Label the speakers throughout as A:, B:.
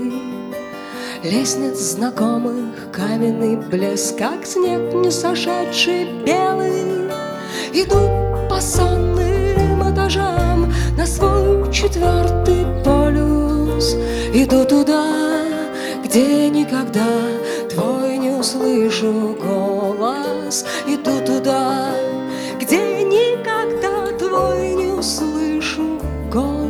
A: Лестниц знакомых каменный блеск, как снег не сошедший белый. Иду по сонным этажам на свой 4-й полюс. Иду туда, где никогда твой не услышу голос. Иду туда, где никогда твой не услышу голос.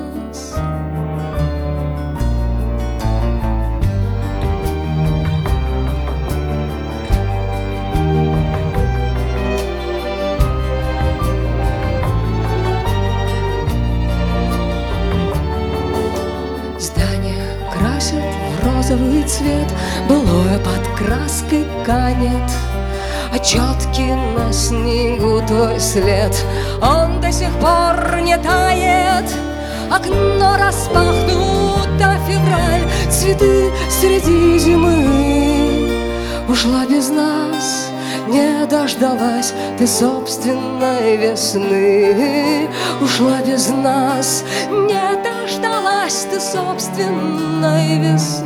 A: Красят в розовый цвет, былое под краской канет. А четкий на снегу твой след, он до сих пор не тает. Окно распахнуто, февраль, цветы среди зимы. Ушла без нас, не дождалась ты собственной весны. Ушла без нас, не дождалась ты собственной весны.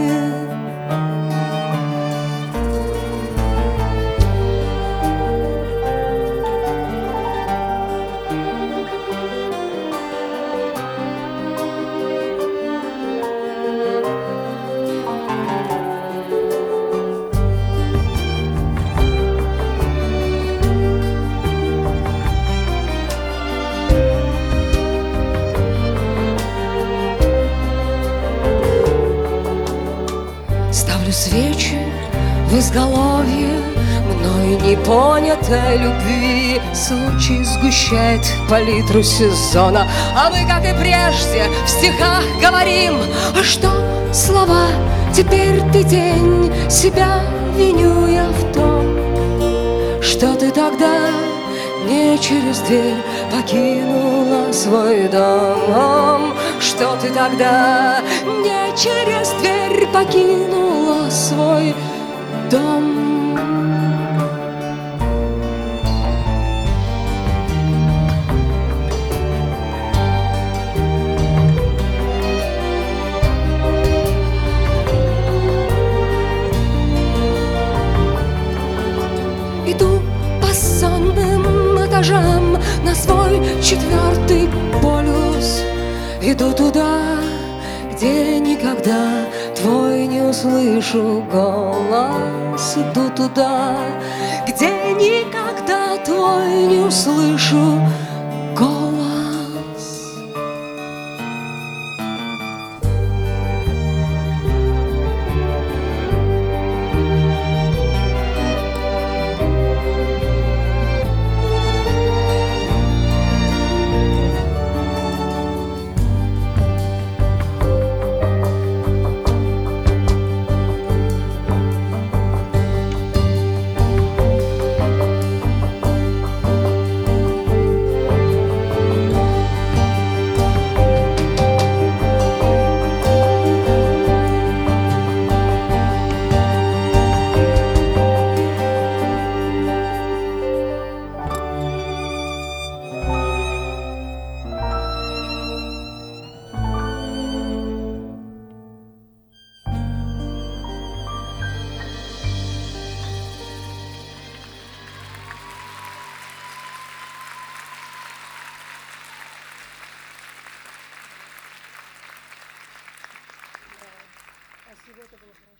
A: Ставлю свечи в изголовье мной непонятой любви. Случай сгущает палитру сезона, а мы, как и прежде, в стихах говорим. А что слова? Теперь ты день, себя виню я в том, что ты тогда не через дверь покинула свой дом. Что ты тогда не через дверь покинула свой дом. Иду по сонным этажам на свой 4-й полюс. Иду туда, где никогда твой не услышу голос. Иду туда, где никогда твой не услышу голос.
B: Спасибо, это было хорошо.